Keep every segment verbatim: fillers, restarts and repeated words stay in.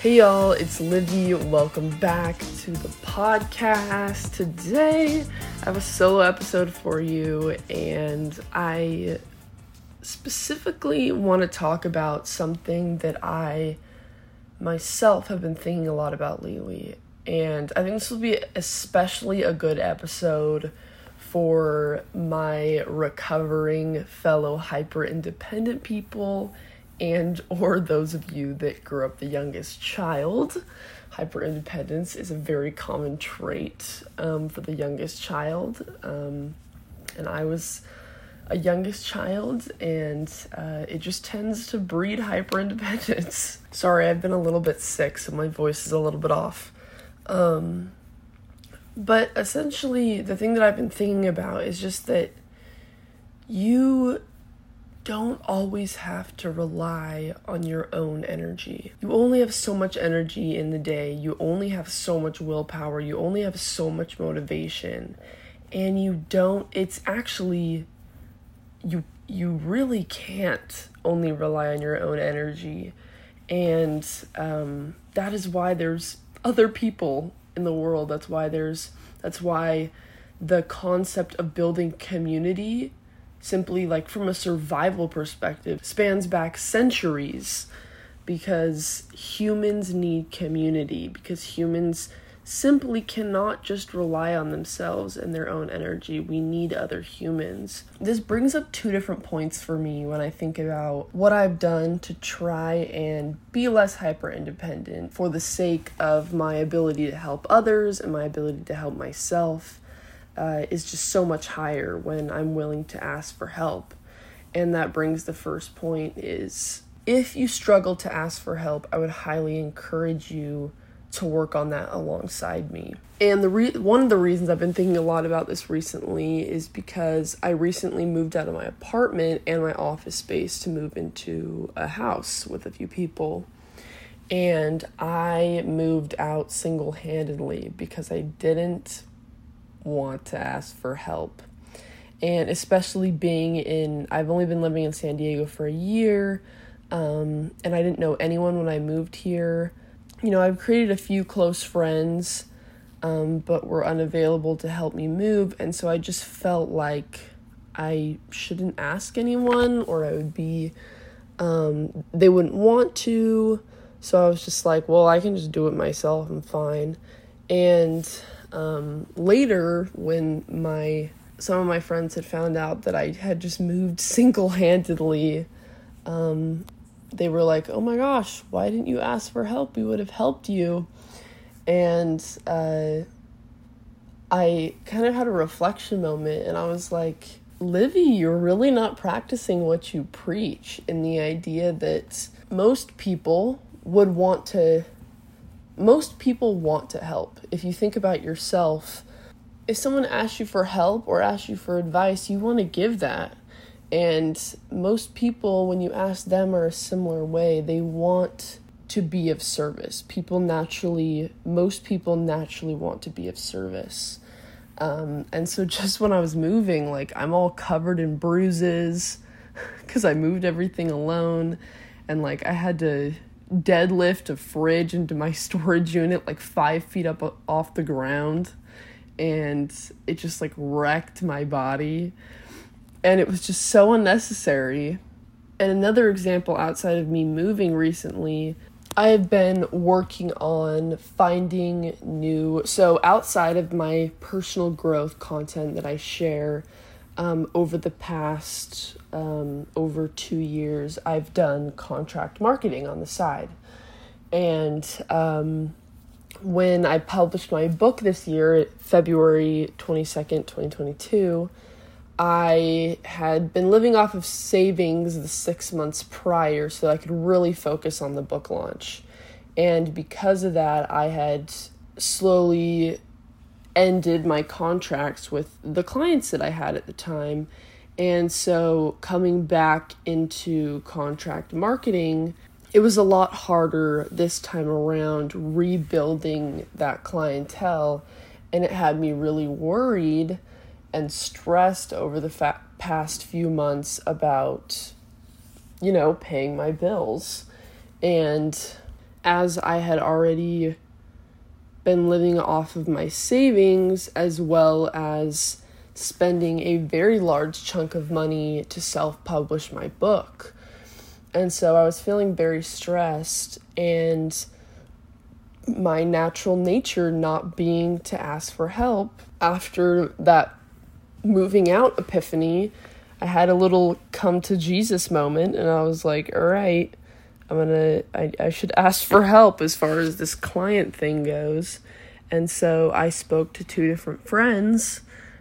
Hey y'all, it's Livy. Welcome back to the podcast. Today, I have a solo episode for you, and I specifically want to talk about something that I myself have been thinking a lot about lately. And I think this will be especially a good episode for my recovering fellow hyper-independent people and or those of you that grew up the youngest child. Hyper-independence is a very common trait um, for the youngest child. Um, and I was a youngest child, and uh, it just tends to breed hyper-independence. Sorry, I've been a little bit sick, so my voice is a little bit off. Um, but essentially, the thing that I've been thinking about is just that you don't always have to rely on your own energy. You only have so much energy in the day. You only have so much willpower. You only have so much motivation. And you don't, it's actually, you you really can't only rely on your own energy. And um, that is why there's other people in the world. That's why there's, that's why the concept of building community, simply like from a survival perspective, spans back centuries, because humans need community, because humans simply cannot just rely on themselves and their own energy. We need other humans. This brings up two different points for me when I think about what I've done to try and be less hyper-independent for the sake of my ability to help others and my ability to help myself. Uh, is just so much higher when I'm willing to ask for help. And that brings the first point is, if you struggle to ask for help, I would highly encourage you to work on that alongside me. And the re- one of the reasons I've been thinking a lot about this recently is because I recently moved out of my apartment and my office space to move into a house with a few people. And I moved out single-handedly because I didn't want to ask for help. And especially being in, I've only been living in San Diego for a year, um, and I didn't know anyone when I moved here. You know, I've created a few close friends, um, but were unavailable to help me move, and so I just felt like I shouldn't ask anyone, or I would be, um, they wouldn't want to, so I was just like, well, I can just do it myself, I'm fine. And Um, later, when my some of my friends had found out that I had just moved single-handedly, um, they were like, oh my gosh, why didn't you ask for help? We would have helped you. And uh, I kind of had a reflection moment, and I was like, Livy, you're really not practicing what you preach, in the idea that most people would want to Most people want to help. If you think about yourself, if someone asks you for help or asks you for advice, you want to give that. And most people, when you ask them, are a similar way. They want to be of service. People naturally, most people naturally want to be of service. Um, and so just when I was moving, like, I'm all covered in bruises because I moved everything alone. And like, I had to deadlift a fridge into my storage unit like five feet up off the ground, and it just like wrecked my body, and it was just so unnecessary. And another example outside of me moving recently, I have been working on finding new, so outside of my personal growth content that I share, Um, over the past, um, over two years, I've done contract marketing on the side. And um, when I published my book this year, February twenty-second, twenty twenty-two, I had been living off of savings the six months prior so that I could really focus on the book launch. And because of that, I had slowly ended my contracts with the clients that I had at the time. And so coming back into contract marketing, it was a lot harder this time around rebuilding that clientele. And it had me really worried and stressed over the fa- past few months about, you know, paying my bills. And as I had already been living off of my savings, as well as spending a very large chunk of money to self-publish my book. And so I was feeling very stressed, and my natural nature not being to ask for help. After that moving out epiphany, I had a little come to Jesus moment, and I was like, all right, I'm gonna, I, I should ask for help as far as this client thing goes. And so I spoke to two different friends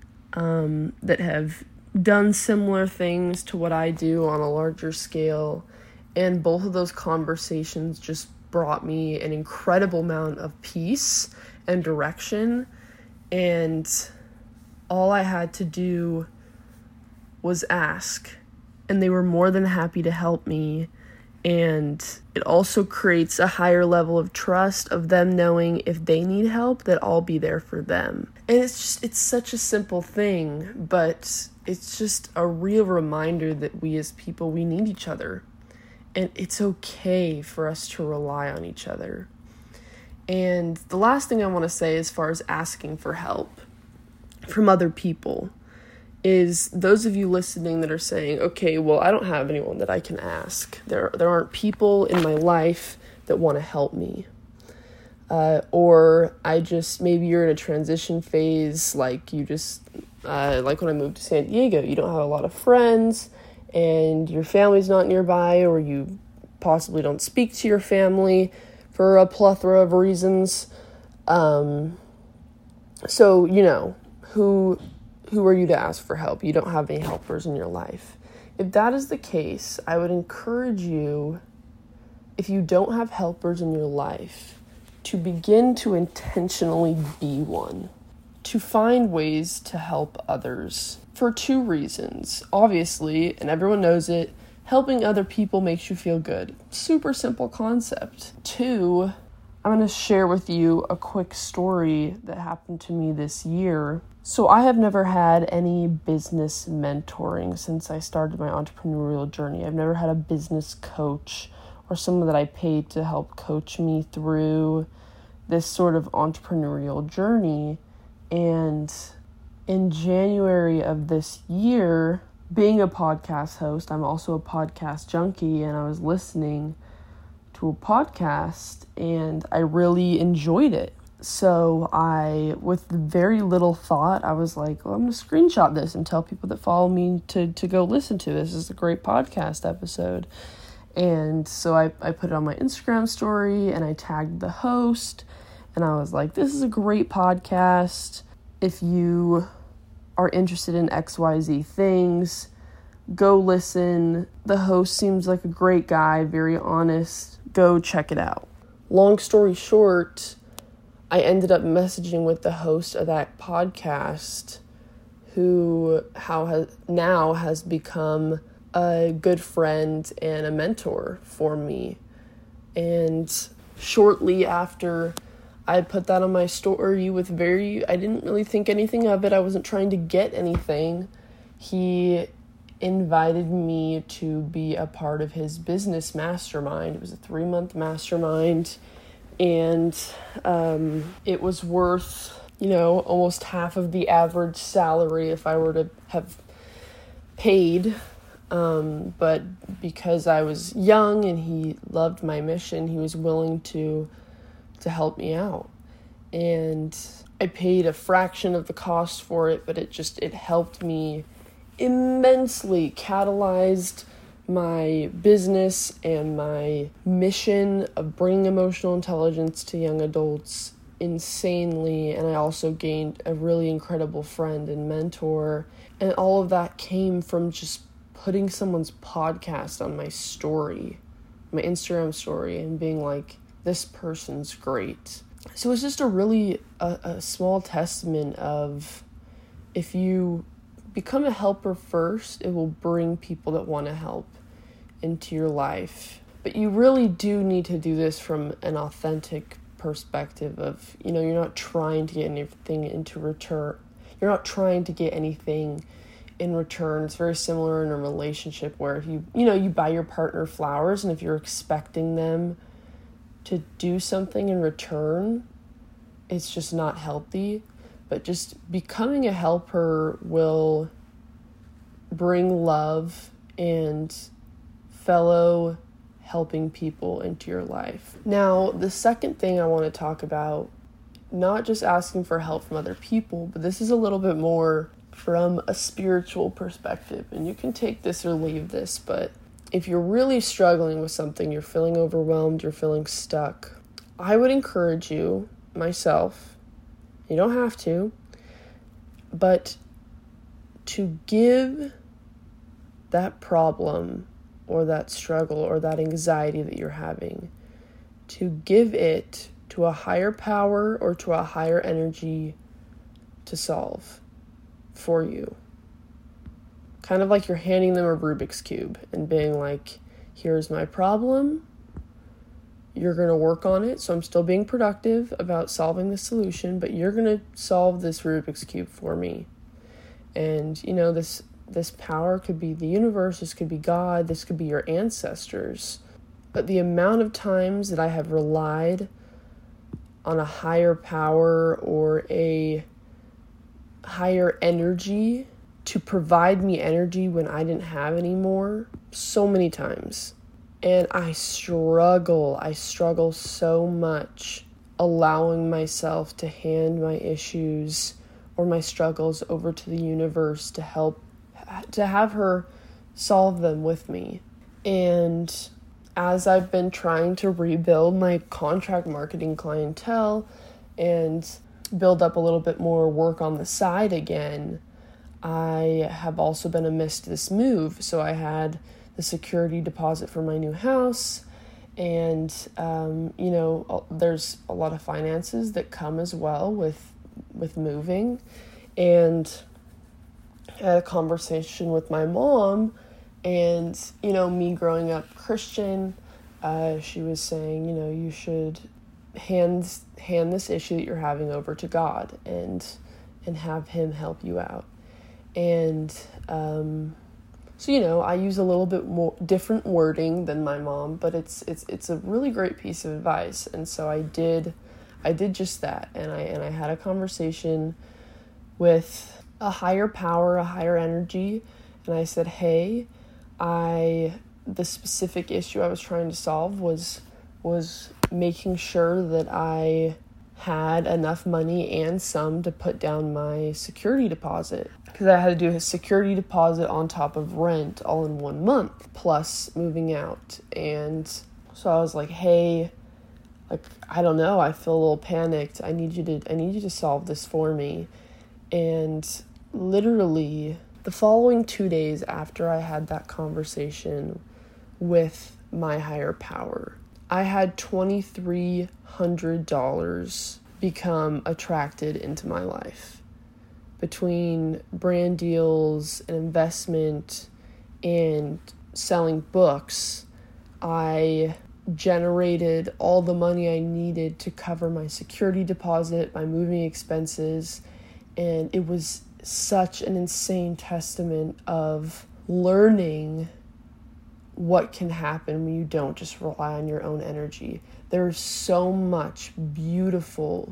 um, that have done similar things to what I do on a larger scale. And both of those conversations just brought me an incredible amount of peace and direction. And all I had to do was ask, and they were more than happy to help me. And it also creates a higher level of trust of them knowing if they need help, that I'll be there for them. And it's just, it's such a simple thing, but it's just a real reminder that we as people, we need each other. And it's okay for us to rely on each other. And the last thing I want to say as far as asking for help from other people is those of you listening that are saying, okay, well, I don't have anyone that I can ask. There there aren't people in my life that want to help me. Uh, or I just, maybe you're in a transition phase, like you just, uh, like when I moved to San Diego, you don't have a lot of friends, and your family's not nearby, or you possibly don't speak to your family for a plethora of reasons. Um, so, you know, who who are you to ask for help? You don't have any helpers in your life. If that is the case, I would encourage you, if you don't have helpers in your life, to begin to intentionally be one, to find ways to help others for two reasons. Obviously, and everyone knows it, helping other people makes you feel good. Super simple concept. Two, I'm going to share with you a quick story that happened to me this year. So I have never had any business mentoring since I started my entrepreneurial journey. I've never had a business coach or someone that I paid to help coach me through this sort of entrepreneurial journey. And in January of this year, being a podcast host, I'm also a podcast junkie, and I was listening to a podcast and I really enjoyed it. So I, with very little thought, I was like, well, I'm going to screenshot this and tell people that follow me to, to go listen to this. This is a great podcast episode. And so I, I put it on my Instagram story and I tagged the host, and I was like, this is a great podcast. If you are interested in X Y Z things, go listen. The host seems like a great guy, very honest. Go check it out. Long story short, I ended up messaging with the host of that podcast, who how has now has become a good friend and a mentor for me. And shortly after I put that on my story with very, I didn't really think anything of it. I wasn't trying to get anything. He invited me to be a part of his business mastermind. It was a three-month mastermind. And um, it was worth, you know, almost half of the average salary if I were to have paid. Um, but because I was young and he loved my mission, he was willing to to help me out. And I paid a fraction of the cost for it, but it just, it helped me immensely, catalyzed my business and my mission of bringing emotional intelligence to young adults insanely. And I also gained a really incredible friend and mentor. And all of that came from just putting someone's podcast on my story, my Instagram story, and being like, this person's great. So it's just a really a, a small testament of, if you become a helper first, it will bring people that want to help into your life. But you really do need to do this from an authentic perspective of, you know, you're not trying to get anything into return. You're not trying to get anything in return. It's very similar in a relationship where if you, you know, you buy your partner flowers, and if you're expecting them to do something in return, it's just not healthy. But just becoming a helper will bring love and fellow helping people into your life. Now, the second thing I want to talk about, not just asking for help from other people, but this is a little bit more from a spiritual perspective. And you can take this or leave this, but if you're really struggling with something, you're feeling overwhelmed, you're feeling stuck, I would encourage you, myself, you don't have to, but to give that problem or that struggle or that anxiety that you're having, to give it to a higher power or to a higher energy to solve for you. Kind of like you're handing them a Rubik's Cube and being like, here's my problem. You're going to work on it. So I'm still being productive about solving the solution, but you're going to solve this Rubik's Cube for me. And, you know, this this power could be the universe. This could be God. This could be your ancestors. But the amount of times that I have relied on a higher power or a higher energy to provide me energy when I didn't have any more, so many times. And I struggle, I struggle so much allowing myself to hand my issues or my struggles over to the universe to help, to have her solve them with me. And as I've been trying to rebuild my contract marketing clientele and build up a little bit more work on the side again, I have also been amidst this move. So I had the security deposit for my new house, and um, you know, there's a lot of finances that come as well with with moving. And I had a conversation with my mom, and you know, me growing up Christian, uh, she was saying, you know, you should hand hand this issue that you're having over to God and and have Him help you out. And um, so, you know, I use a little bit more different wording than my mom, but it's it's it's a really great piece of advice. And so I did I did just that, and I and I had a conversation with a higher power, a higher energy, and I said, "Hey, I the specific issue I was trying to solve was was making sure that I had enough money and some to put down my security deposit, because I had to do a security deposit on top of rent all in one month plus moving out." And so I was like, "Hey, like, I don't know, I feel a little panicked. I need you to I need you to solve this for me." And literally the following two days after I had that conversation with my higher power, I had two thousand three hundred dollars become attracted into my life. Between brand deals and investment and selling books, I generated all the money I needed to cover my security deposit, my moving expenses, and it was such an insane testament of learning what can happen when you don't just rely on your own energy. There's so much beautiful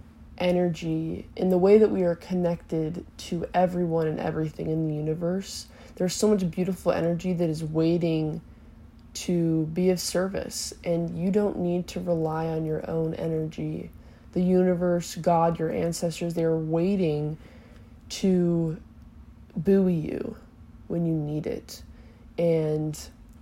energy in the way that we are connected to everyone and everything in the universe. There's so much beautiful energy that is waiting to be of service, and you don't need to rely on your own energy. The universe, God, your ancestors, they're waiting to buoy you when you need it. And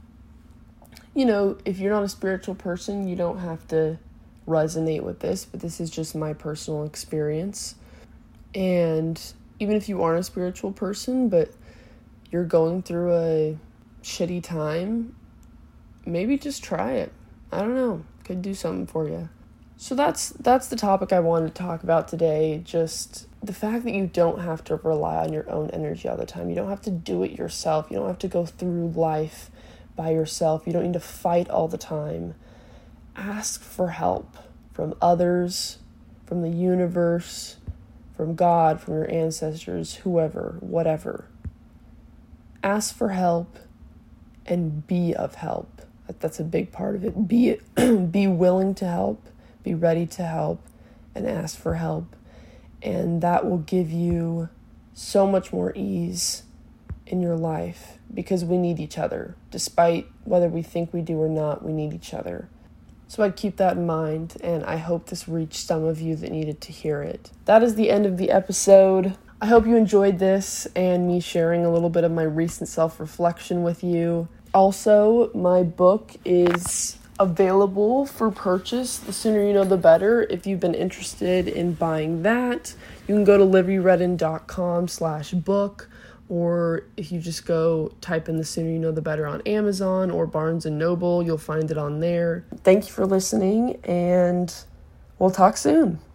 you know, if you're not a spiritual person, you don't have to resonate with this, but this is just my personal experience. And even if you aren't a spiritual person, but you're going through a shitty time, maybe just try it. I don't know, could do something for you. So that's that's the topic I wanted to talk about today. Just the fact that you don't have to rely on your own energy all the time. You don't have to do it yourself. You don't have to go through life by yourself. You don't need to fight all the time. Ask for help from others, from the universe, from God, from your ancestors, whoever, whatever. Ask for help and be of help. That's a big part of it. Be be willing to help, be ready to help, and ask for help. And that will give you so much more ease in your life, because we need each other. Despite whether we think we do or not, we need each other. So I'd keep that in mind, and I hope this reached some of you that needed to hear it. That is the end of the episode. I hope you enjoyed this and me sharing a little bit of my recent self-reflection with you. Also, my book is available for purchase. The sooner you know, the better. If you've been interested in buying that, you can go to livyredden.com slash book, or if you just go type in The Sooner You Know The Better on Amazon or Barnes and Noble, you'll find it on there. Thank you for listening, and we'll talk soon.